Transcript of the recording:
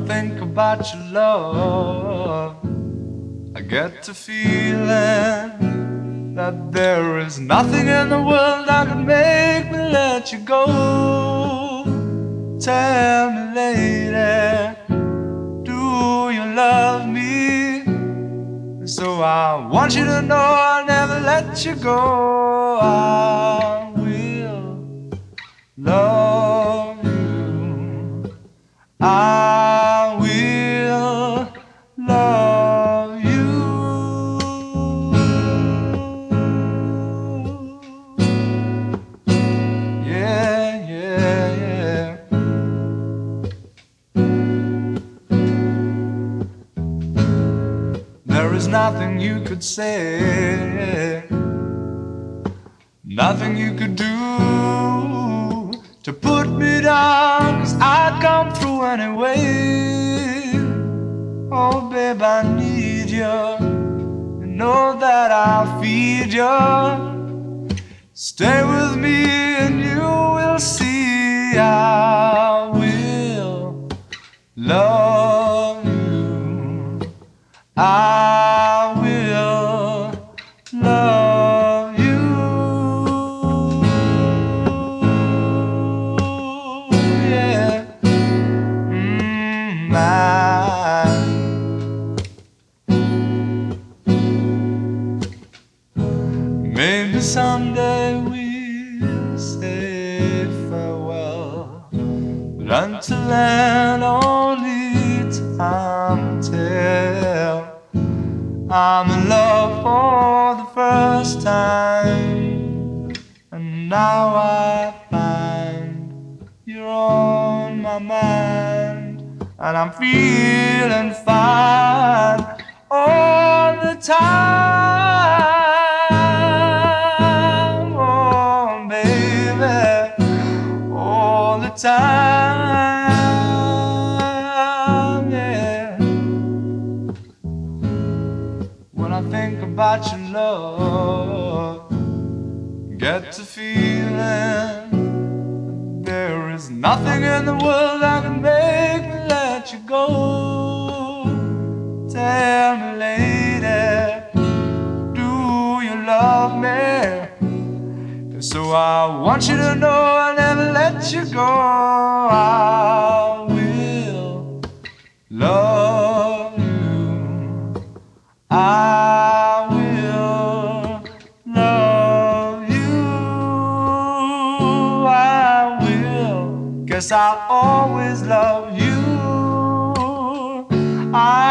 think about your love, I get the feeling that there is nothing in the world that could make me let you go. Tell me, lady, do you love me? So I want you to know I'll never let you go. I will love you. I will love you. Yeah, yeah, yeah. There is nothing you could say, nothing you could do to put me down, 'cause I'd come through anyway. Oh babe, I need you, you know that I'll feed you. Stay with me and you will see I will love you. I will love you. Yeah. Maybe someday we'll say farewell, but until then only time will tell. I'm in love for the first time, and now I find you're on my mind, and I'm feeling fine all the time. Oh baby, all the time, yeah. When I think about your love, get the feeling there is nothing in the world that can make me let you go. Tell me, lady, do you love me? So I want you to know I'll never let you go. I will love you. I will love you. I will. Guess I'll always love you. I